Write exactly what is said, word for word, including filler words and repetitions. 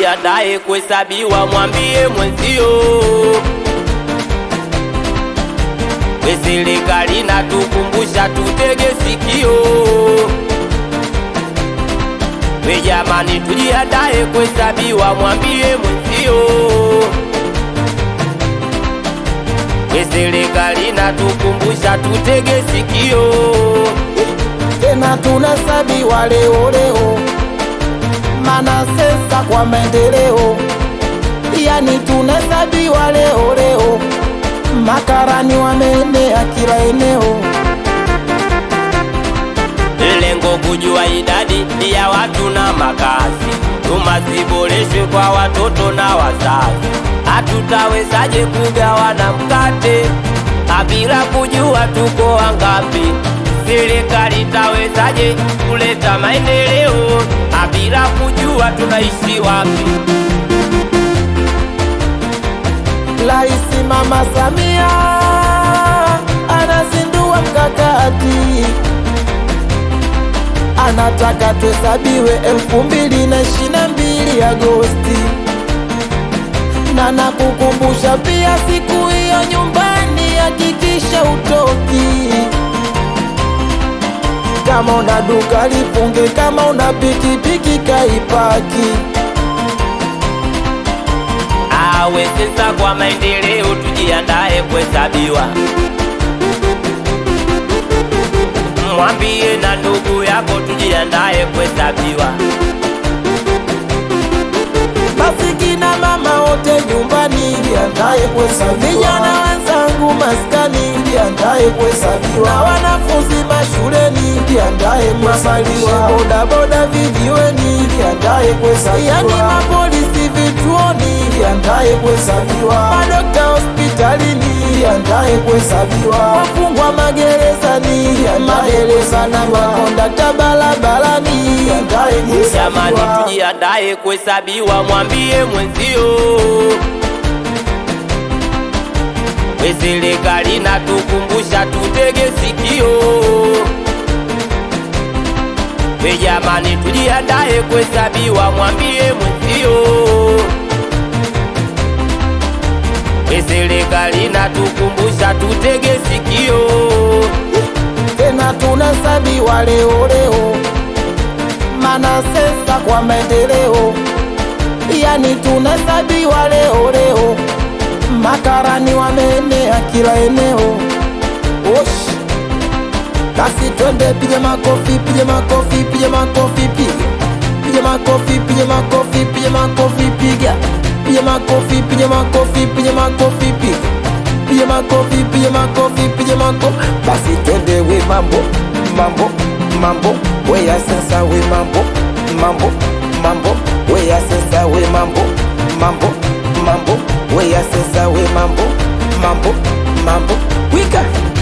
tujiandae kuhesabiwa, mwambie mwenzio. We serikali na tukumbusha tutege sikio. We jamani tujiandae kuhesabiwa, mwambie mwenzio. We serikali na tukumbusha tutege sikio. Tena tunahesabiwa leo leo, mana sensa kwa maendeleo. Yani tunahesabiwa leo leo, makarani wameenea kila eneo. Lengo kujua idadi ya watu na makazi, huduma ziboreshwe kwa watoto na wazazi. Hatutawezaje kugawana mkate bila kujua tuko wangapi? Serikali itawezaje kuleta maendeleo bila kujua tunaishi wapi? Raisi Mama Samia anazindua mkakati, anataka tuhesabiwe elfu mbili na ishirini na mbili Agosti. Na nakukumbusha pia siku hiyo nyumbani hakikisha utoki. Kama una duka lifunge, kama una pikipiki kaipaki. Awe sasa kwa maendeleo tujiandae kuhesabiwa. Mwambie na ndugu yako tujiandae kuhesabiwa. Basi kina mama wote nyumbani jiandae kuhesabiwa. Vijana wenzangu maskani jiandae kuhesabiwa. Na wanafunzi mashuleni jiandae kuhesabiwa. Boda boda vijiweni jiandae kuhesabiwa. Yani mapolisi vituoni jiandae kuhesabiwa. Madokta hospitalini jiandae kuhesabiwa. Wafungwa magerezani magereza na makondakta barabarani jiandae kuhesabiwa. Jamani tujiandae kuhesabiwa, mwambie mwenzio. We serikali na tukumbusha tutege sikio. We jamani tujiandae kuhesabiwa, mwambie mwenzio. We serikali na tukumbusha tutege sikio. Tena tunahesabiwa leo leo, mana sensa kwa maendeleo. Yani tunahesabiwa leo leo, makarani wameenea kila eneo. Osh, basi twende piga makofi, piga makofi, piga makofi, piga piga makofi, piga makofi, piga makofi, piga piga makofi, piga makofi, piga makofi, piga piga makofi, piga makofi, piga makofi. Basi twende we mambo mambo mambo, we ya sasa we mambo mambo mambo, we ya sasa we mambo mambo mambo, we ya sasa we mambo mambo mambo, wika